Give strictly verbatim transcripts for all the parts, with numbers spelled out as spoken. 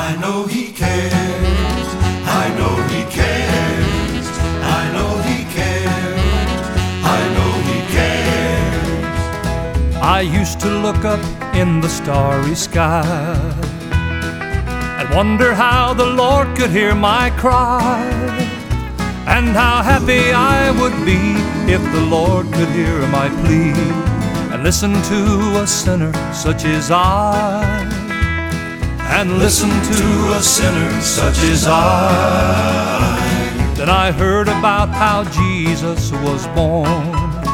I know He cares. I know He cares. I know He cares. I know He cares. I used to look up in the starry sky and wonder how the Lord could hear my cry, and how happy I would be if the Lord could hear my plea and listen to a sinner such as I, and listen to a sinner such as I. Then I heard about how Jesus was born,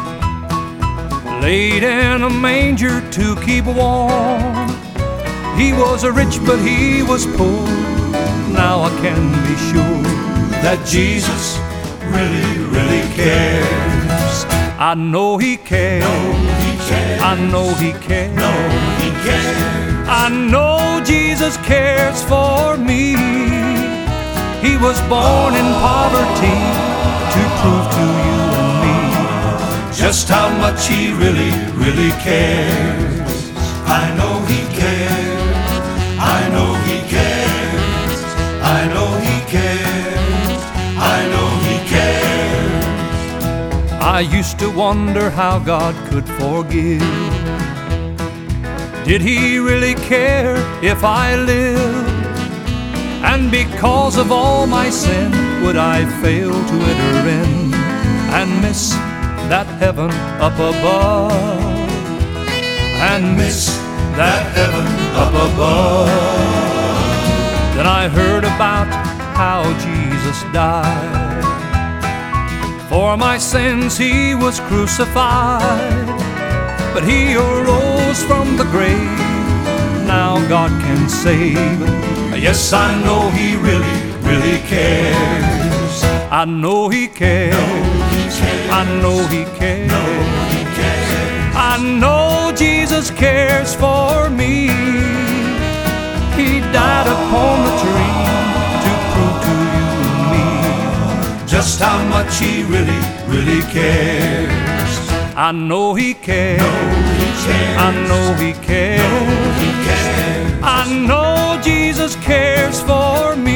laid in a manger to keep warm. He was rich, but he was poor. Now I can be sure that Jesus really, really cares. I know He cares. Know He cares. I know He cares. Know He cares. I know Jesus cares for me. He was born in poverty to prove to you and me just how much He really, really cares. I know He cares. I know He cares. I know He cares. I know He cares. I used to wonder how God could forgive. Did He really care if I lived? And because of all my sin, would I fail to enter in and miss that heaven up above? And miss that heaven up above. Then I heard about how Jesus died. For my sins He was crucified, but He arose from the grave. Now God can save. Yes, I know He really, really cares. I know He cares. Know He cares. I know He cares. Know He cares. I know Jesus cares for me. He died upon the tree to prove to you and me just how much He really, really cares. I know He cares. Know He cares. I know He cares. Know He cares. I know Jesus cares for me.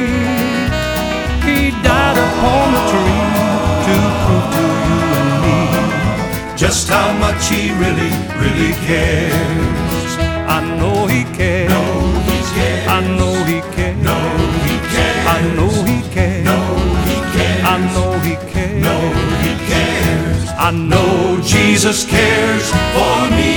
He died upon the tree to prove to you and me just how much He really, really cares. I know He cares. Know He cares. I know He cares. Know He cares. I know He cares. Know He cares. I know He cares. Know He cares. I know Jesus cares for me.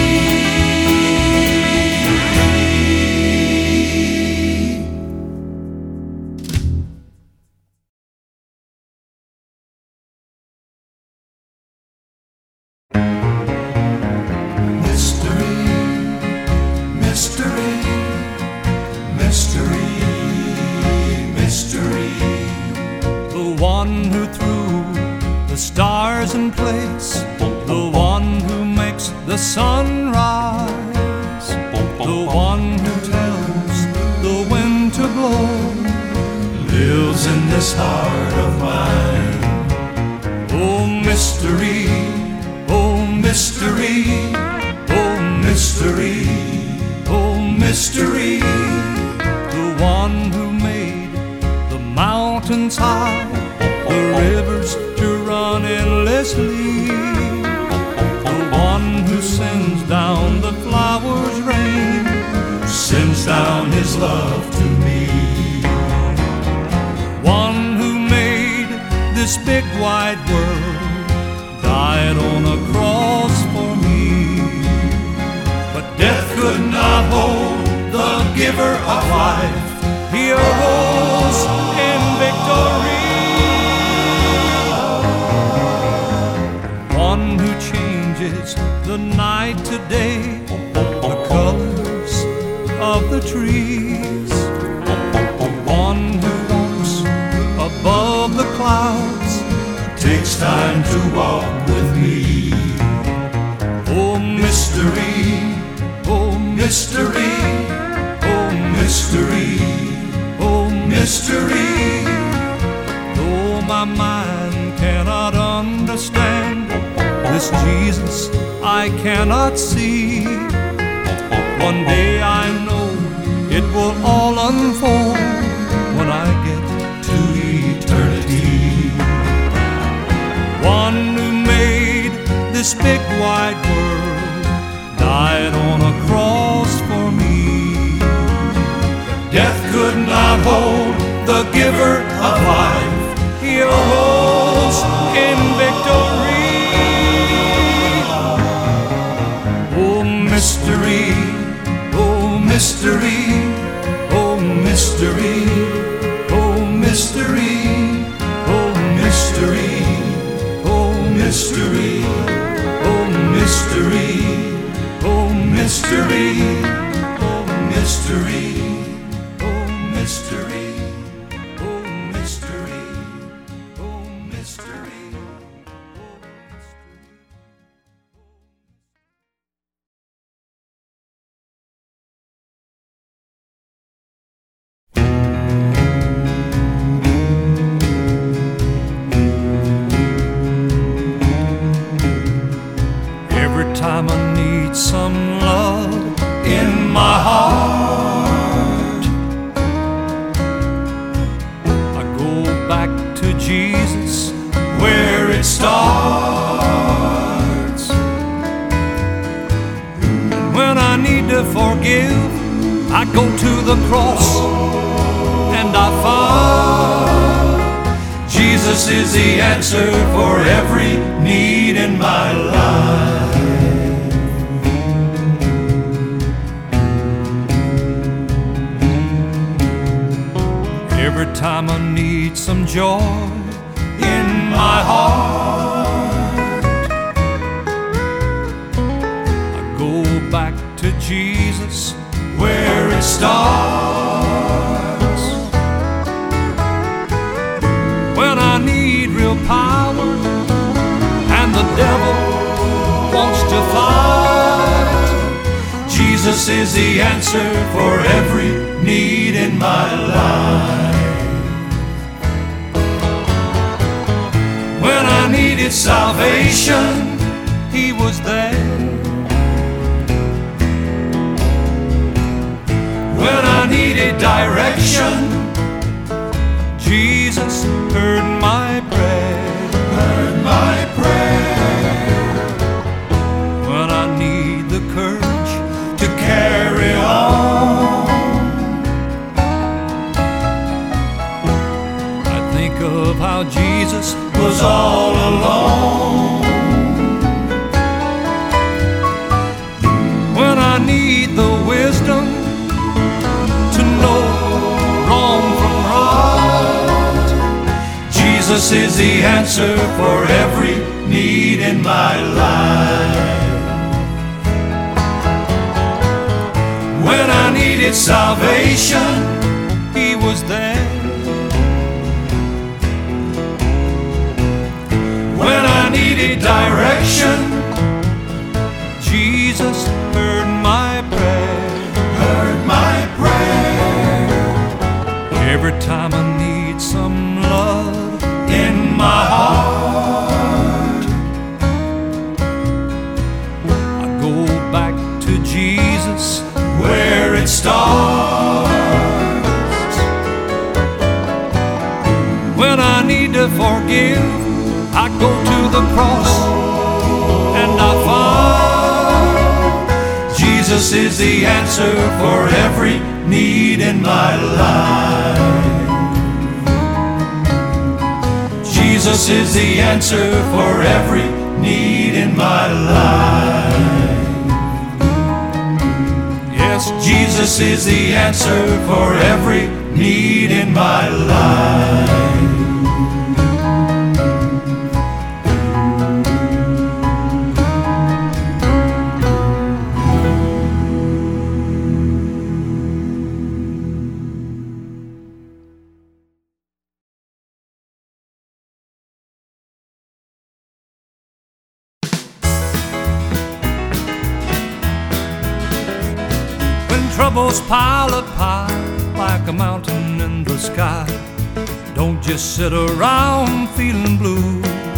In place, the one who makes the sun rise, the one who tells the wind to blow, lives in this heart of mine. Oh mystery, oh mystery, oh mystery, oh mystery. The one who made the mountains high, the rivers to run endlessly, the one who sends down the flowers' rain, sends down His love to me. One who made this big wide world, died on a cross for me, but death could not hold the giver of life. He arose in victory. One who changes the night to day, the colors of the trees, the one who walks above the clouds, takes time to walk with me. Oh mystery, oh mystery, oh mystery, oh mystery. Though my mind cannot understand this Jesus I cannot see, one day I know it will all unfold. the giver of life, Your holds in victory. Oh mystery, oh mystery, oh mystery, oh mystery, oh mystery, oh mystery, oh mystery, oh mystery, oh mystery, oh mystery, oh mystery, oh mystery. Every time I need some love In my heart, I go back to Jesus. where it starts, When I need to forgive, I go to the cross and I find Jesus is the answer for every need in my life. every time I need some joy. In my heart, I go back to Jesus. where it starts, When I need real power and the devil wants to fight, Jesus is the answer for every need in my life. When I needed salvation, He was there. when I needed direction, Jesus heard my prayer. heard my prayer. When I need the courage To carry on, I think of how Jesus was all alone. When I need the wisdom to know wrong from right, Jesus is the answer for every need in my life. When I needed salvation, He was there. when I needed direction, Jesus heard my prayer. heard my prayer. Every time I need some love, In my heart, I go back to Jesus. where it starts, When I need to forgive, I go to the cross and I find Jesus is the answer for every need in my life. Jesus is the answer for every need in my life. yes, Jesus is the answer for every need in my life. troubles pile up high like a mountain in the sky. Don't just sit around feeling blue.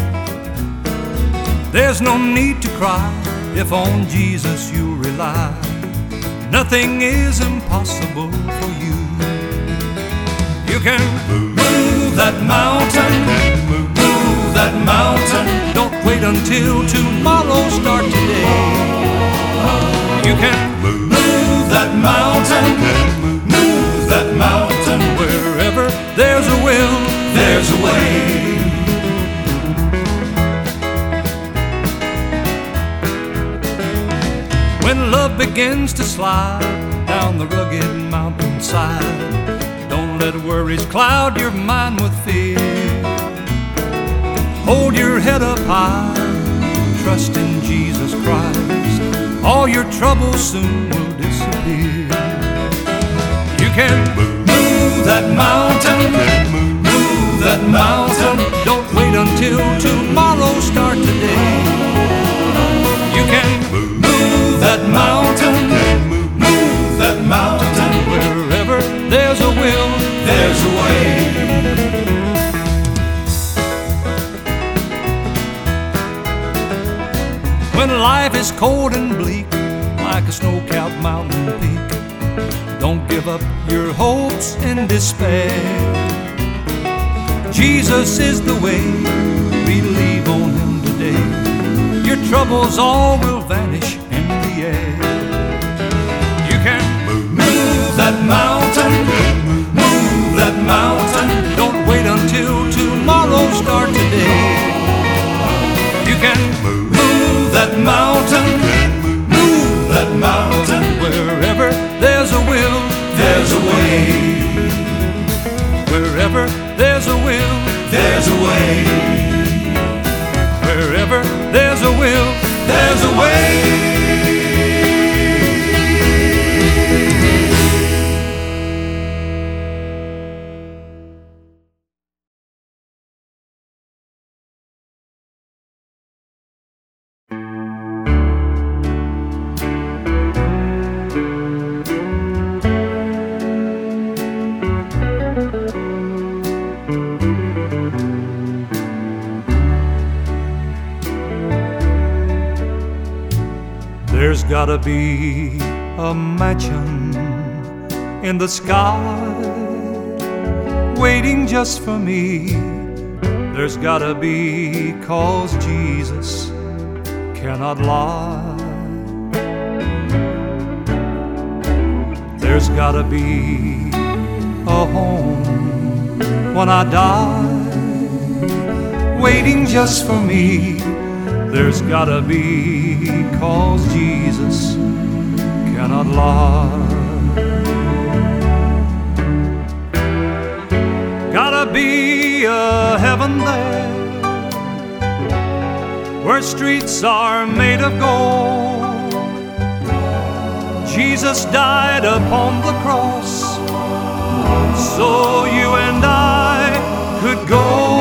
There's no need to cry if on Jesus you rely. Nothing is impossible for you. You can move that mountain, move that mountain. Don't wait until tomorrow, start today. You can move that mountain, move that mountain. Wherever there's to slide down the rugged mountainside. Don't let worries cloud your mind with fear. Hold your head up high, trust in Jesus Christ. All your troubles soon will disappear. You can move that mountain, move that mountain. Don't wait until tomorrow, start today. You can move that mountain, move that mountain. Wherever there's a will, there's a way. When life is cold and bleak, like a snow-capped mountain peak, don't give up your hopes in despair. Jesus is the way, believe on Him today. Your troubles all will vanish in the air. You can move that mountain, move that mountain. Don't wait until tomorrow, start today. You can move that mountain, move that mountain. Wherever there's a will, there's a way. Wherever there's a will, there's a way. Wherever there's a will, there's a way. There's gotta be a mansion in the sky waiting just for me. There's gotta be, 'cause Jesus cannot lie. There's gotta be a home when I die waiting just for me. There's gotta be, 'cause Jesus cannot lie. Gotta be a heaven there where streets are made of gold. Jesus died upon the cross so you and I could go.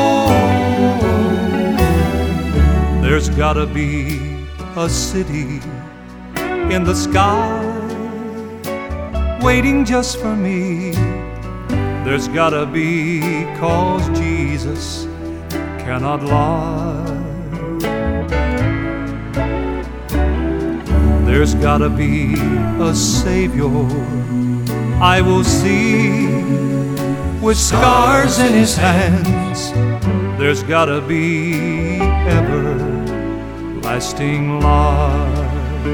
There's gotta be a city in the sky waiting just for me. There's gotta be, 'cause Jesus cannot lie. There's gotta be a Savior I will see with scars in His hands. There's gotta be everlasting life.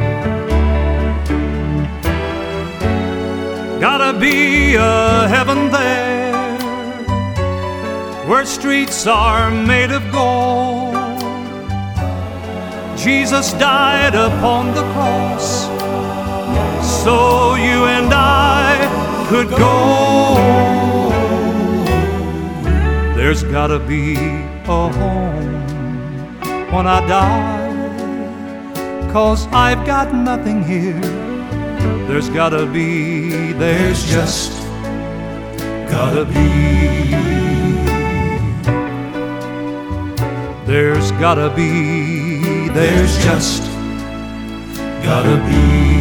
Gotta be a heaven there where streets are made of gold. Jesus died upon the cross so you and I could go. There's gotta be a home when I die, 'cause I've got nothing here. There's gotta be, there's just gotta be. There's gotta be, there's just gotta be.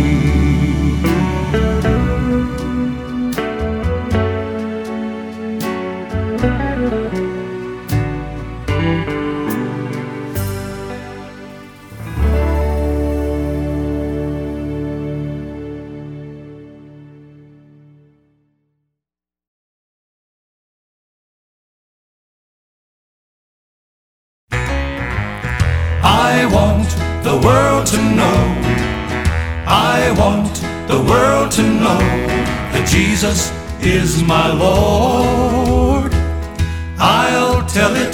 I want the world to know, I want the world to know that Jesus is my Lord. I'll tell it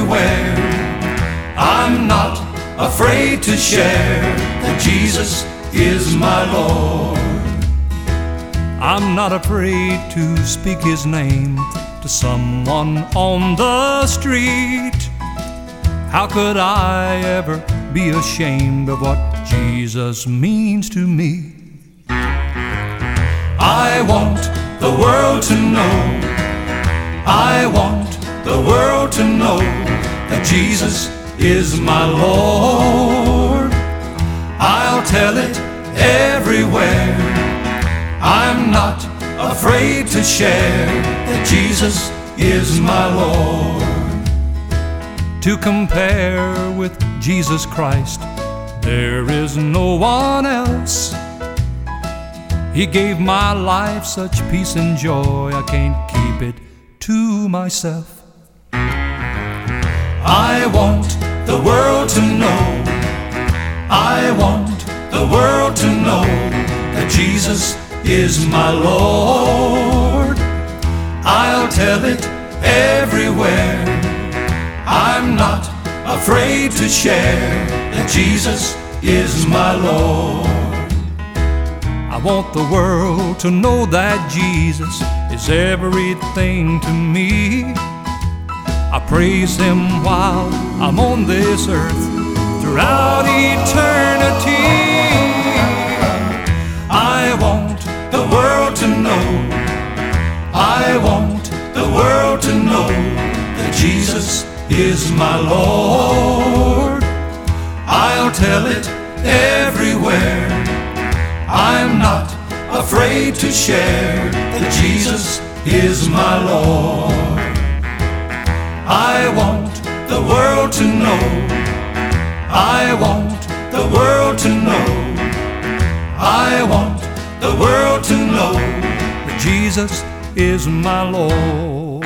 everywhere. I'm not afraid to share that Jesus is my Lord. I'm not afraid to speak His name to someone on the street. How could I ever be ashamed of what Jesus means to me? I want the world to know, I want the world to know that Jesus is my Lord. I'll tell it everywhere. I'm not afraid to share that Jesus is my Lord. To compare with Jesus Christ, there is no one else. He gave my life such peace and joy, I can't keep it to myself. I want the world to know, I want the world to know that Jesus is my Lord. I'll tell it everywhere. I'm not afraid to share that Jesus is my Lord. I want the world to know that Jesus is everything to me. I praise Him while I'm on this earth throughout eternity. I want the world to know, I want the world to know that Jesus is my Lord. I'll tell it everywhere. I'm not afraid to share that Jesus is my Lord. I want the world to know, I want the world to know, I want the world to know that Jesus is my Lord.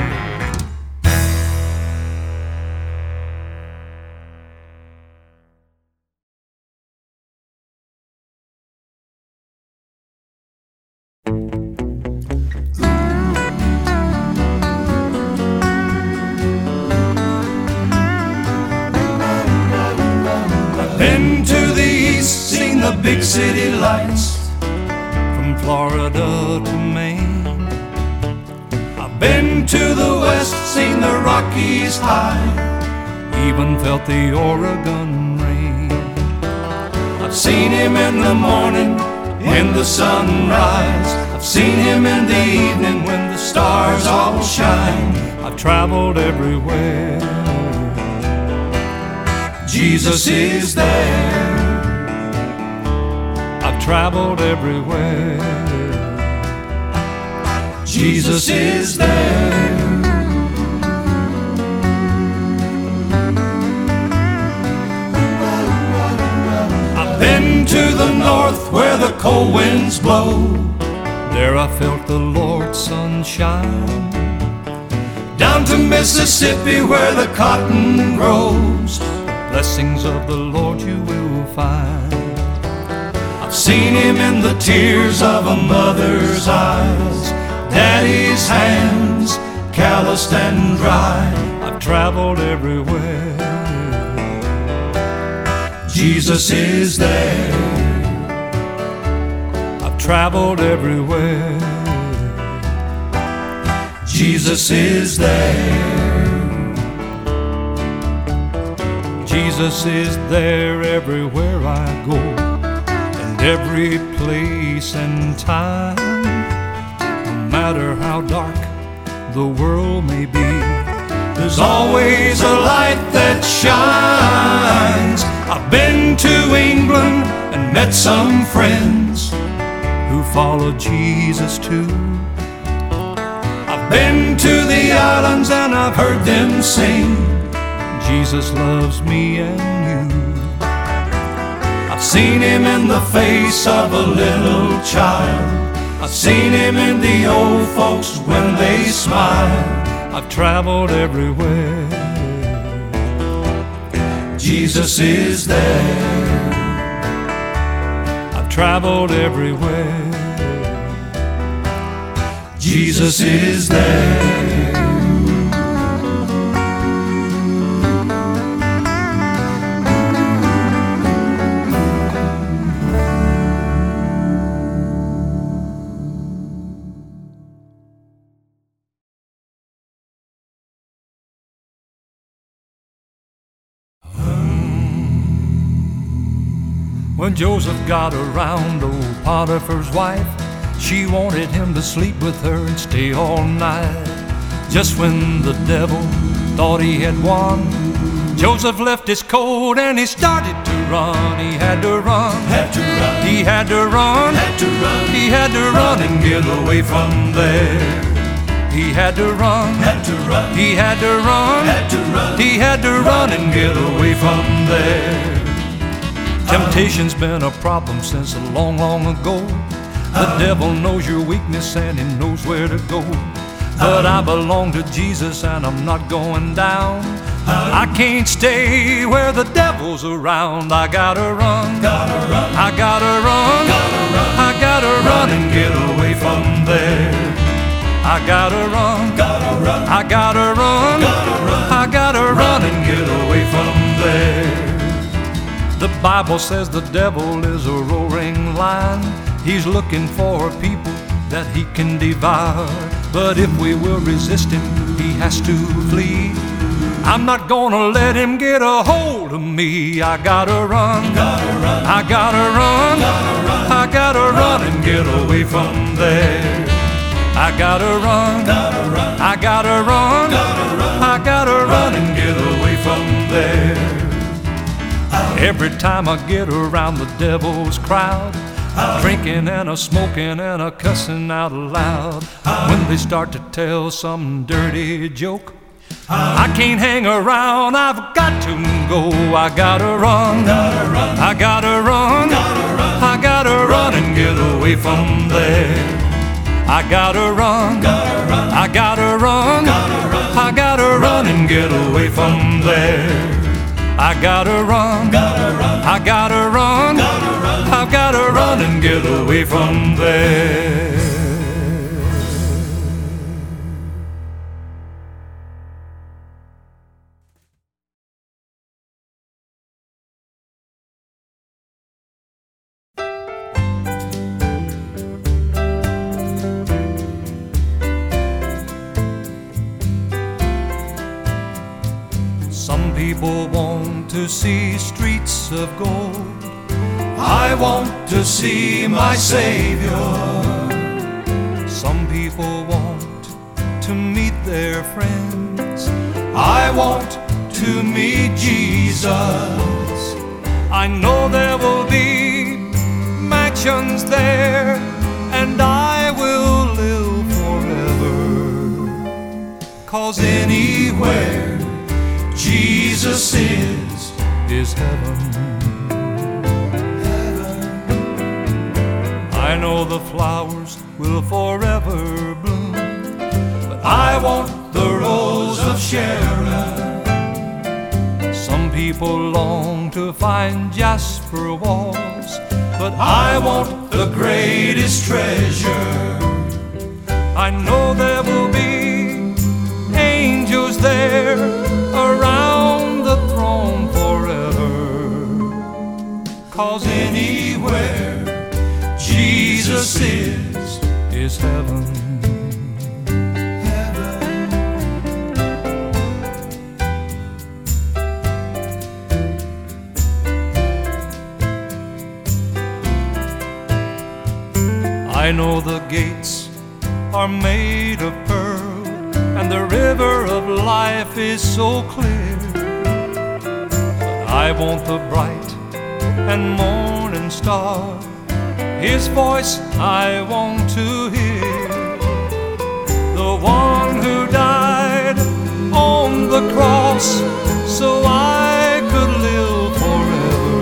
Been to the east, seen the big city lights, from Florida to Maine. I've been to the west, seen the Rockies high, even felt the Oregon rain. I've seen Him in the morning, in the sunrise, I've seen Him in the evening when the stars all shine. I've traveled everywhere, Jesus is there. I've traveled everywhere, Jesus is there. I've been to the north where the cold winds blow, there I felt the Lord's sunshine. Down to Mississippi where the cotton grows, blessings of the Lord you will find. I've seen Him in the tears of a mother's eyes, Daddy's hands, calloused and dry. I've traveled everywhere, Jesus is there. I've traveled everywhere, Jesus is there. Jesus is there everywhere I go, and every place and time. No matter how dark the world may be, there's always a light that shines. I've been to England and met some friends who follow Jesus too. I've been to the islands and I've heard them sing, Jesus loves me and you. I've seen Him in the face of a little child, I've seen Him in the old folks when they smile. I've traveled everywhere, Jesus is there. I've traveled everywhere, Jesus is there. When Joseph got around old Potiphar's wife, she wanted him to sleep with her and stay all night. Just when the devil thought he had won, Joseph left his coat and he started to run. He had to run, had to run, he had to run, had to run, he had to run and get away from there. He had to run, had to run, he had to run, had to run, he had to run and get away from there. Temptation's been a problem since a long, long ago. The devil knows your weakness and he knows where to go. But I belong to Jesus and I'm not going down. I can't stay where the devil's around. I gotta run, gotta run, I gotta run, gotta run, I gotta run and get away from there. I gotta run, gotta run, I gotta run, gotta run, I gotta run and get away from there. The Bible says the devil is a roaring lion. He's looking for people that he can devour. But if we will resist him, he has to flee. I'm not gonna let him get a hold of me. I gotta run, gotta run, I gotta run, gotta run, I gotta run and get away from there. I gotta run, gotta run, I gotta run, gotta run, I gotta run and get away from there. Every time I get around the devil's crowd, drinking and a smoking and a cussing out loud. When they start to tell some dirty joke, I can't hang around, I've got to go. I gotta run, gotta run, I gotta run, gotta run, I gotta run and get away from there. I gotta run, gotta run, I gotta run, gotta run, I gotta run and get away from there. I gotta run, gotta run, I gotta run, gotta run, I've gotta run and get away from there. Some people want to see streets of gold. I want to see my Savior. Some people want to meet their friends. I want to meet Jesus. I know there will be mansions there, and I will live forever. 'Cause Anywhere Jesus is, is heaven. I know the flowers will forever bloom, but I want the rose of Sharon. some people long to find jasper walls, but I want the greatest treasure. I know there will be angels there around the throne forever. 'Cause Anywhere Jesus is, is heaven. I know the gates are made of pearl, and the river of life is so clear. But I want the bright and morning star, His voice I want to hear. The one who died on the cross so I could live forever.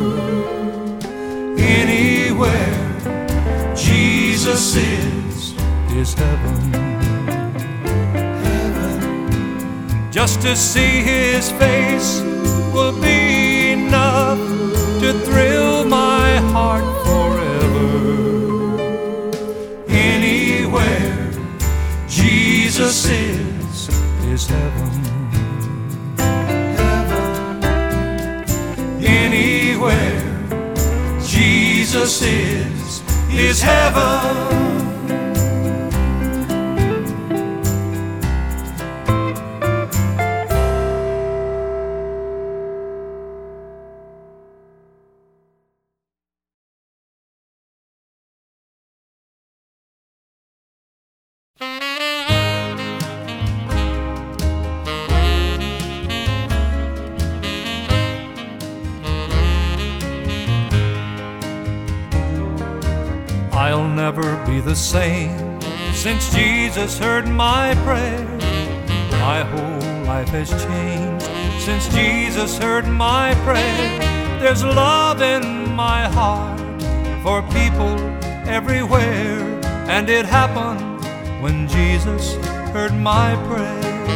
Anywhere Jesus is, is heaven. Just to see His face will be enough to thrill my heart forever. Anywhere Jesus is, is heaven. Anywhere Jesus is, is heaven. the same since Jesus heard my prayer. My whole life has changed since Jesus heard my prayer. There's love in my heart for people everywhere, and it happened when Jesus heard my prayer.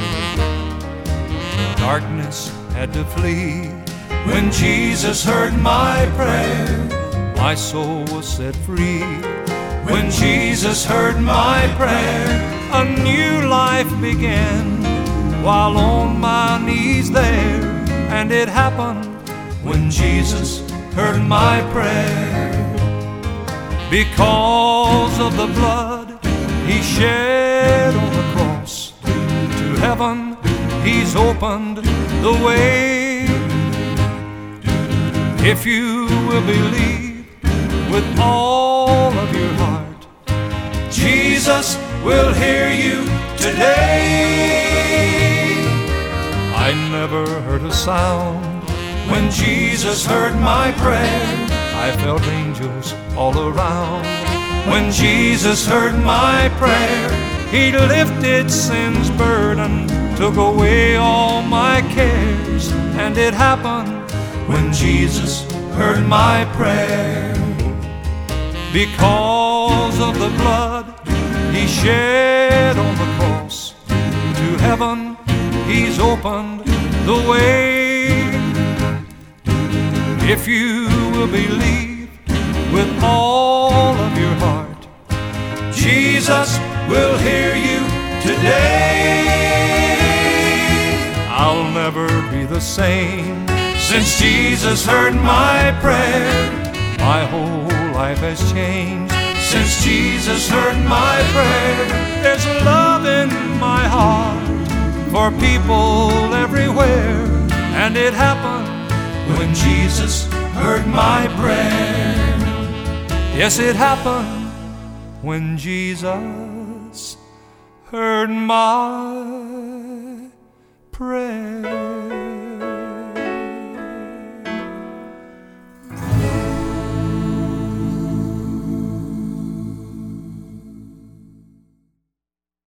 Darkness had to flee when Jesus heard my prayer. My soul was set free when Jesus heard my prayer. A new life began while on my knees there, and it happened when Jesus heard my prayer. Because of the blood He shed on the cross, to heaven He's opened the way. If you will believe with all of your heart, Jesus will hear you today. I never heard a sound when Jesus heard my prayer. I felt angels all around when Jesus heard my prayer. He lifted sin's burden, took away all my cares, and it happened when Jesus heard my prayer. Because of the blood He shed on the cross, to heaven He's opened the way. If you will believe with all of your heart, Jesus will hear you today. I'll never be the same since Jesus heard my prayer. My whole life has changed since Jesus heard my prayer. There's love in my heart for people everywhere, and it happened when Jesus heard my prayer. Yes, it happened when Jesus heard my prayer.